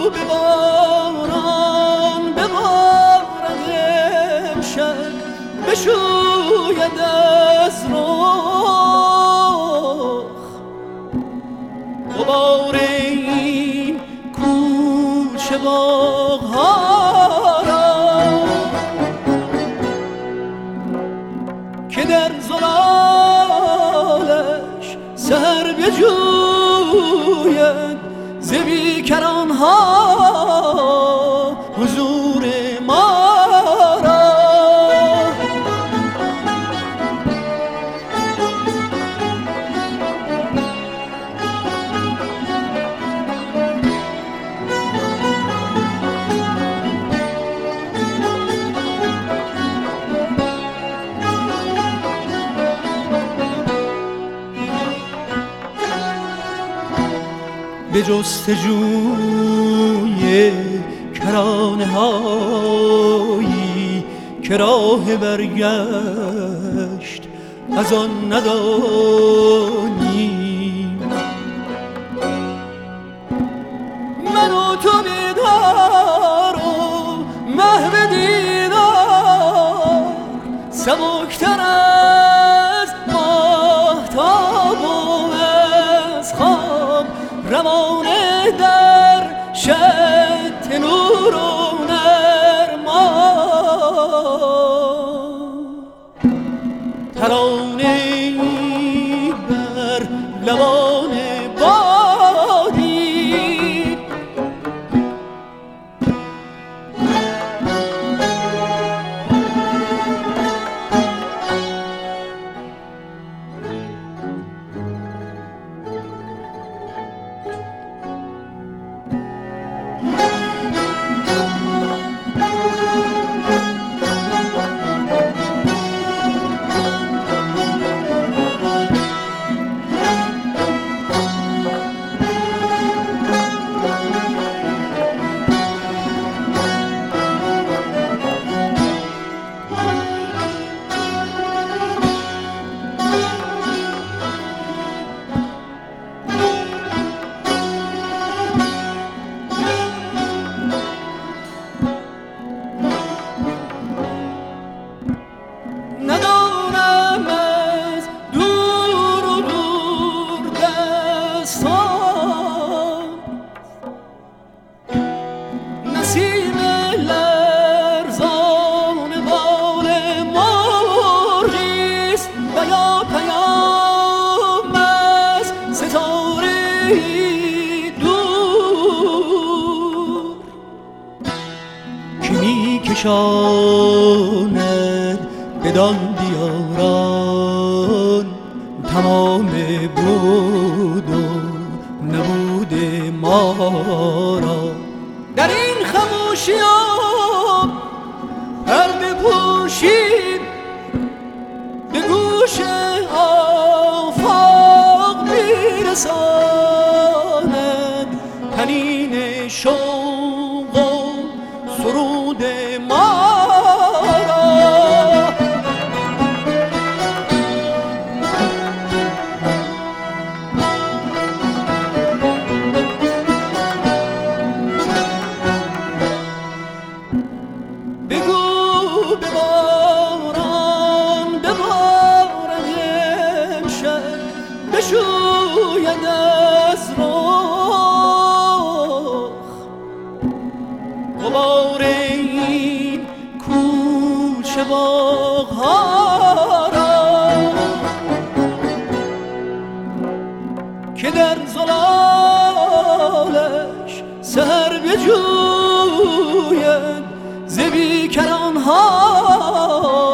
به باران ببارد امشب بشوید از رخ غبار این کوچه باغ‌ها را که در زلالش سحر بجوید ز بیکران‌ها حضور ما را. به جستجوی کرانه هایی که راه برگشت از آن ندانیم، من و تو بیدار و محو دیدار سبکتر از ماهتاب و از خواب روانه در شط نور و نرمان ترانه‌ای بر لبان بادی ندانم از دور و دور دستان نسیم لرزان بال مرغیست و یا پیام از ستاره‌ای دور که می‌کشاند بدان دیاران تمام بود و نبود ما را. در این خموشی‌ها پرده پوشید به گوش آفاق میرساند طنین شوق و سرود ما را. بگو به باران ببارد امشب بشوید از رخ غبار این کوچه باغ‌ها را که در زلالش سحر بجوید ز بیکران‌ها